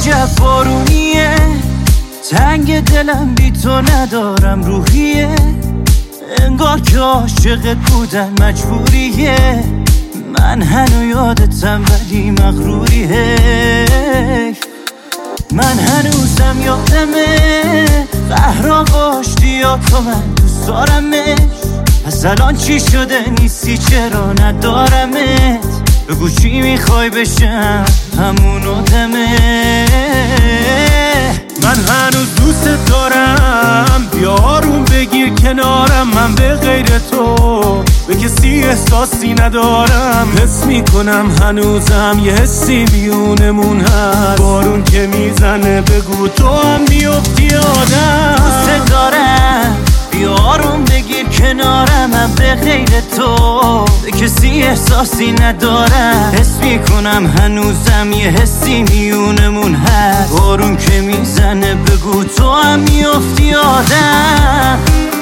عجب بارونیه، تنگ دلم بی تو ندارم روحیه، انگار که عاشقت بودن مجبوریه، من هنو یادتم ولی مغروریه، من هنوزم یادمه قهر آغاشتی یا تو من دوست دارمش، پس الان چی شده نیستی چرا ندارمت، بگو چی میخوای بشم همون آدمه، من هنوز دوست دارم، بیا آروم بگیر کنارم، من به غیر تو به کسی احساسی ندارم، حس میکنم هنوزم یه حسی میونمون هست، بارون که میزنه بگو تو هم میفتی آدم، دوست دارم بیا آروم بگیر کنارم، من به غیر تو به کسی احساسی ندارم، حس میکنم هنوزم یه حسی میونمون هست، بارون که میزنه بگو تو هم میفتی آدم.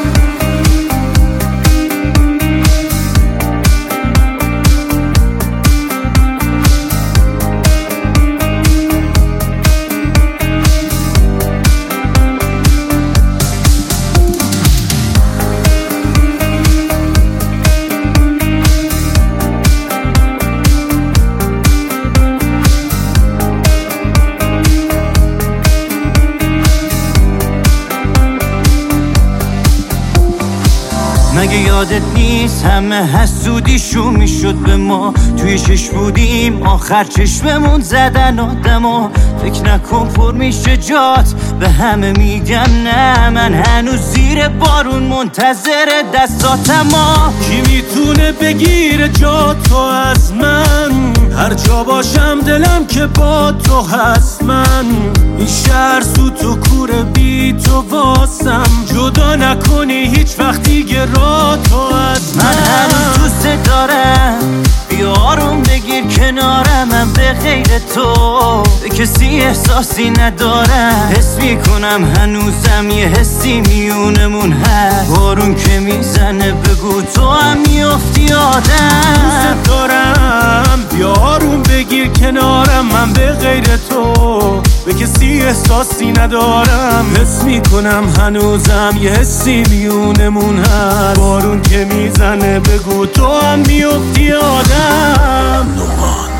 مگه یادت نیست همه حسودیشون میشد به ما، توی چشم بودیم آخر چشممون زدن آدما، فکر نکن پر میشه جات به همه میگم نه، من هنوز زیر بارون منتظر دستاتما، کی میتونه بگیره جا تو از من، هر جا باشم دلم که با تو هست، من این شهر سوت و کوره بی تو واسم، جدا نکنی هیچ وقت دیگه را تو از من هنوز دوست دارم بیا آروم بگیر کنارم، من به غیر تو به کسی احساسی ندارم، حس میکنم هنوزم یه حسی میونمون هست، بارون که میزنه بگو تو هم میفتی آدم، دوست دارم بیا آروم بگیر کنارم، من به غیر تو به کسی احساسی ندارم، حس میکنم هنوزم یه حسی میونمون هست، بارون که میزنه بگو تو هم میفتی آدم.